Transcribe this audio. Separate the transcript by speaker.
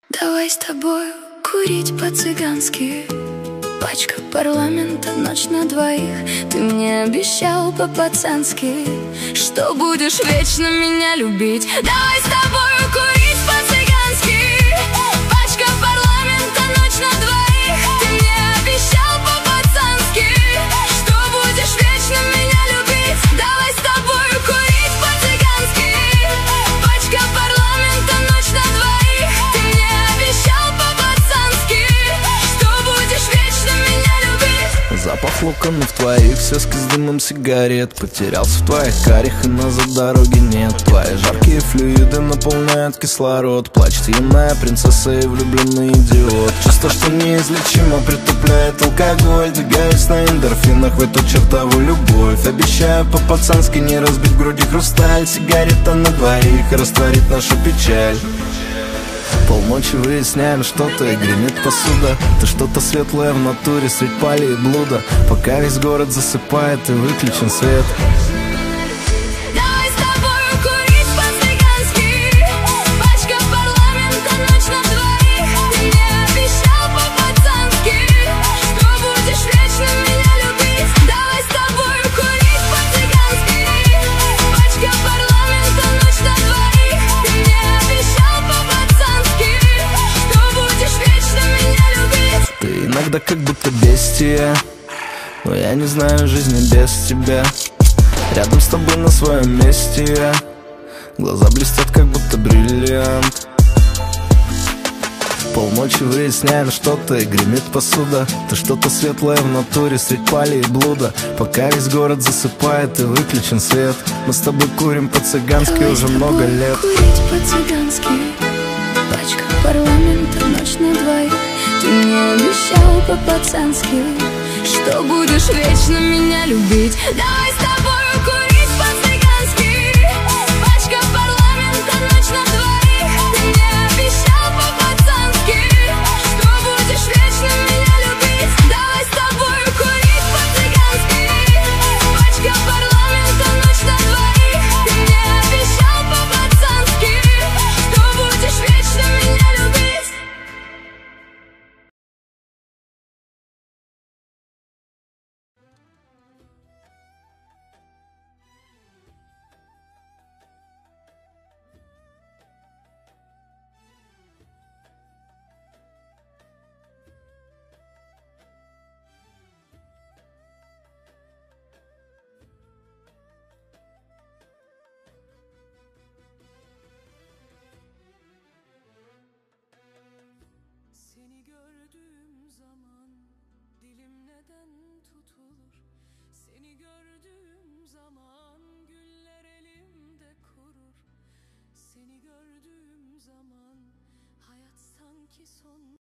Speaker 1: Давай с тобою курить по-цыгански. Пачка парламента, ночь на двоих. Ты мне обещал по-пацански, что будешь вечно меня любить. Давай с тобою курить по-цыгански. Пачка парламента, ночь на двоих. Ты мне обещал по-пацански, что будешь вечно меня любить. Давай с тобою курить по-цыгански. Пачка парламента, ночь на двоих. Ты мне обещал по-пацански, что будешь вечно меня любить.
Speaker 2: Запах луканов твоих, соски с дымом сигарет. Потерялся в твоих карих, и назад дороги нет. Твои жаркие флюиды наполняют кислород. Плачет юная принцесса и влюбленный идиот. Чувство, что неизлечимо притупляет алкоголь. Двигаюсь на эндорфинах в эту чертову любовь. Обещаю по-пацански не разбить в груди хрусталь. Сигарета на двоих растворит нашу печаль. Полночи выясняем что-то, и гремит посуда. Ты что-то светлое в натуре, средь пали и блуда. Пока весь город засыпает и выключен свет.
Speaker 1: Давай с тобою курить по-цыгански. Пачка парламента, ночь на двоих. Ты мне обещал по-пацански, что будешь вечно меня любить. Давай с тобою курить по-цыгански. Пачка парламента, ночь на двоих. Ты мне обещал по-пацански, что будешь вечно меня любить.
Speaker 2: Ты иногда как будто бестия, но я не знаю жизни без тебя. Рядом с тобой на своем месте я. Глаза блестят, как будто бриллиант. Полночи выясняем что-то, и гремит посуда. Ты что-то светлое в натуре, средь пали и блуда. Пока весь город засыпает и выключен свет. Мы с тобой курим по-цыгански уже много лет.
Speaker 1: Курить по-цыгански. Пачка парламента, ночь на двоих. Ты мне обещал по-пацански, что будешь вечно меня любить. Давай с тобою курить по-цыгански. Пачка парламента, ночь на двоих. Ты мне обещал по-пацански, что будешь вечно меня любить. Давай с тобою курить по-цыгански. Пачка парламента, ночь на двоих. Ты мне обещал по-пацански, что будешь вечно меня любить.
Speaker 3: Seni gördüğüm zaman dilim neden tutulur? Seni gördüğüm zaman güller elimde kurur. Seni gördüğüm zaman hayat sanki son